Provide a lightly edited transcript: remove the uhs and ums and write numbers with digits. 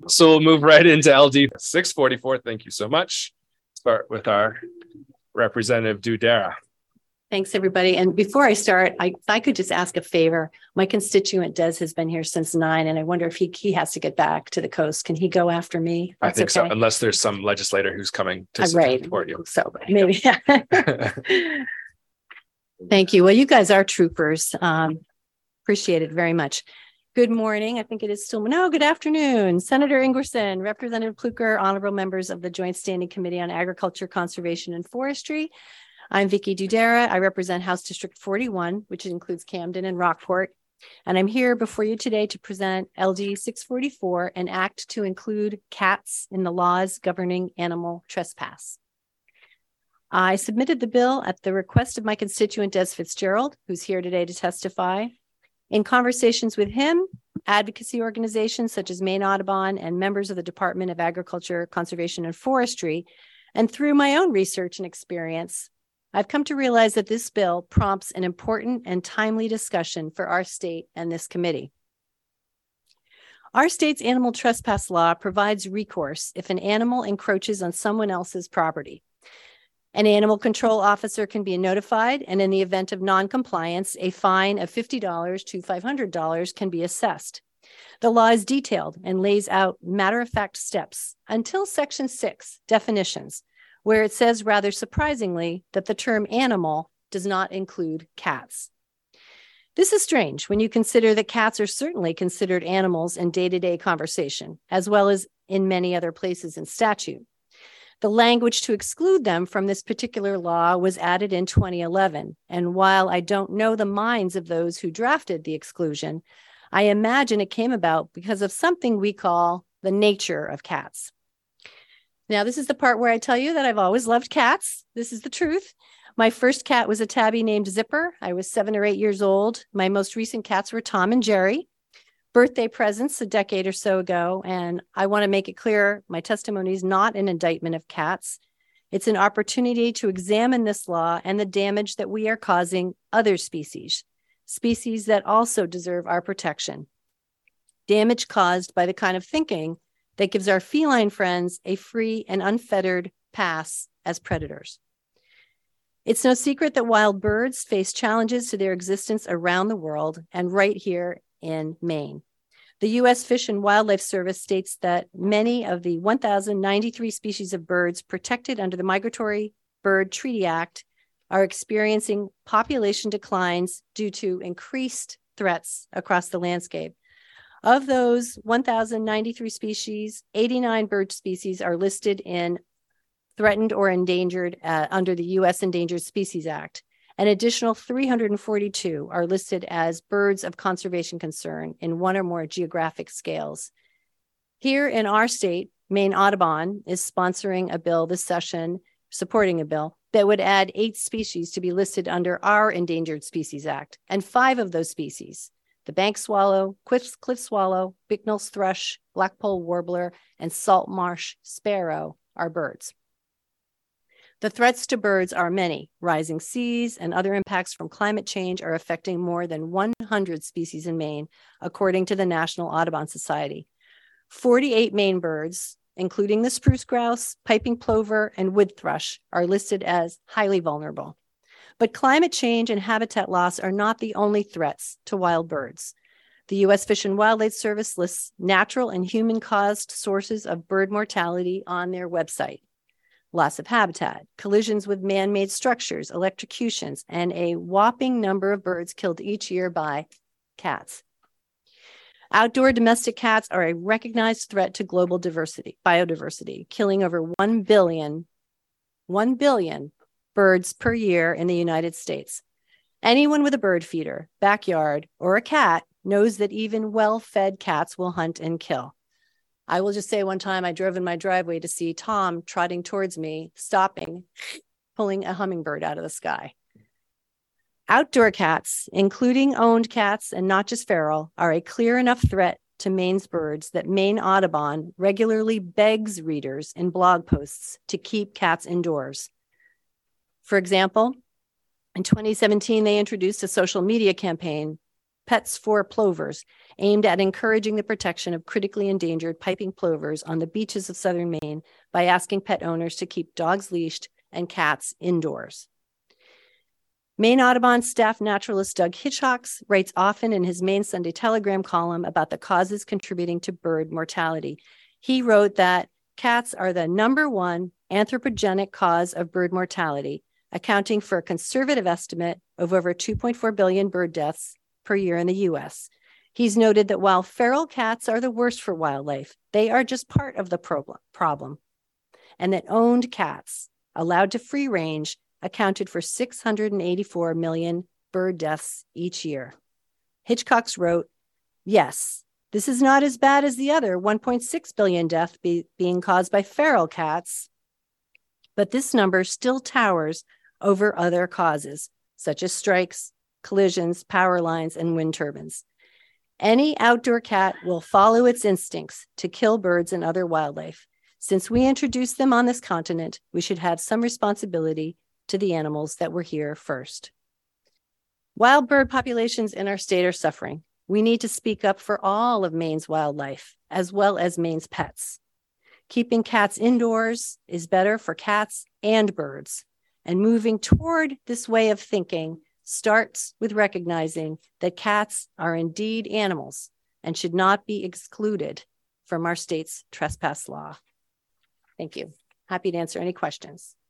So we'll move right into LD 644. Thank you so much. Start with our Representative Dudera. Thanks, everybody. And before I start, if I could just ask a favor. My constituent Des has been here since 9, and I wonder if he has to get back to the coast. Can he go after me? I think so, unless there's some legislator who's coming to support you. So maybe. Thank you. Well, you guys are troopers. Appreciate it very much. Good morning. I think it is still, no, good afternoon. Senator Ingerson, Representative Pluker, honorable members of the Joint Standing Committee on Agriculture, Conservation, and Forestry. I'm Vicky Dudera. I represent House District 41, which includes Camden and Rockport. And I'm here before you today to present LD 644, an act to include cats in the laws governing animal trespass. I submitted the bill at the request of my constituent Des Fitzgerald, who's here today to testify. In conversations with him, advocacy organizations such as Maine Audubon and members of the Department of Agriculture, Conservation, and Forestry, and through my own research and experience, I've come to realize that this bill prompts an important and timely discussion for our state and this committee. Our state's animal trespass law provides recourse if an animal encroaches on someone else's property. An animal control officer can be notified, and in the event of non-compliance, a fine of $50 to $500 can be assessed. The law is detailed and lays out matter-of-fact steps until Section 6, definitions, where it says rather surprisingly that the term animal does not include cats. This is strange when you consider that cats are certainly considered animals in day-to-day conversation, as well as in many other places in statute. The language to exclude them from this particular law was added in 2011. And while I don't know the minds of those who drafted the exclusion, I imagine it came about because of something we call the nature of cats. Now, this is the part where I tell you that I've always loved cats. This is the truth. My first cat was a tabby named Zipper. I was 7 or 8 years old. My most recent cats were Tom and Jerry. Birthday presents a decade or so ago, and I want to make it clear my testimony is not an indictment of cats. It's an opportunity to examine this law and the damage that we are causing other species that also deserve our protection. Damage caused by the kind of thinking that gives our feline friends a free and unfettered pass as predators. It's no secret that wild birds face challenges to their existence around the world and right here in Maine. The U.S. Fish and Wildlife Service states that many of the 1,093 species of birds protected under the Migratory Bird Treaty Act are experiencing population declines due to increased threats across the landscape. Of those 1,093 species, 89 bird species are listed in threatened or endangered under the U.S. Endangered Species Act. An additional 342 are listed as birds of conservation concern in one or more geographic scales. Here in our state, Maine Audubon is sponsoring a bill this session, supporting a bill that would add 8 species to be listed under our Endangered Species Act. And 5 of those species, the bank swallow, cliff swallow, Bicknell's thrush, blackpoll warbler, and salt marsh sparrow, are birds. The threats to birds are many. Rising seas and other impacts from climate change are affecting more than 100 species in Maine, according to the National Audubon Society. 48 Maine birds, including the spruce grouse, piping plover, and wood thrush, are listed as highly vulnerable. But climate change and habitat loss are not the only threats to wild birds. The U.S. Fish and Wildlife Service lists natural and human-caused sources of bird mortality on their website. Loss of habitat, collisions with man-made structures, electrocutions, and a whopping number of birds killed each year by cats. Outdoor domestic cats are a recognized threat to global biodiversity, killing over 1 billion birds per year in the United States. Anyone with a bird feeder, backyard, or a cat knows that even well-fed cats will hunt and kill. I will just say one time I drove in my driveway to see Tom trotting towards me, stopping, pulling a hummingbird out of the sky. Outdoor cats, including owned cats and not just feral, are a clear enough threat to Maine's birds that Maine Audubon regularly begs readers in blog posts to keep cats indoors. For example, in 2017, they introduced a social media campaign Pets for Plovers, aimed at encouraging the protection of critically endangered piping plovers on the beaches of southern Maine by asking pet owners to keep dogs leashed and cats indoors. Maine Audubon staff naturalist Doug Hitchcocks writes often in his Maine Sunday Telegram column about the causes contributing to bird mortality. He wrote that cats are the #1 anthropogenic cause of bird mortality, accounting for a conservative estimate of over 2.4 billion bird deaths per year in the U.S. He's noted that while feral cats are the worst for wildlife, they are just part of the problem, and that owned cats, allowed to free range, accounted for 684 million bird deaths each year. Hitchcocks wrote, yes, this is not as bad as the other 1.6 billion deaths being caused by feral cats, but this number still towers over other causes, such as strikes, collisions, power lines, and wind turbines. Any outdoor cat will follow its instincts to kill birds and other wildlife. Since we introduced them on this continent, we should have some responsibility to the animals that were here first. Wild bird populations in our state are suffering. We need to speak up for all of Maine's wildlife, as well as Maine's pets. Keeping cats indoors is better for cats and birds. And moving toward this way of thinking starts with recognizing that cats are indeed animals and should not be excluded from our state's trespass law. Thank you. Happy to answer any questions.